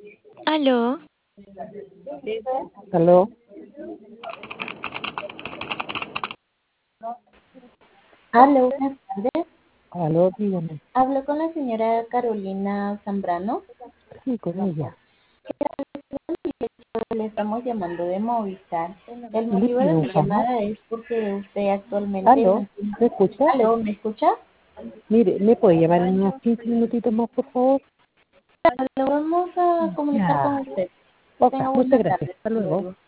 Aló, Aló, Aló, buenas tardes. aló, dígame. Hablo con la señora Carolina Zambrano. Sí, con ella. Le estamos llamando de Movistar. El ¿Le motivo de pido mi un favor? llamada es porque usted actualmente Aló, mantiene... ¿me escucha? Aló, ¿me escucha? Mire, ¿me puede llamar en unos 15 minutitos más, por favor? Lo vamos a comunicar con Ya. usted. Que Ok, tenga muchas buena gracias. tarde. Hasta Hasta luego. luego.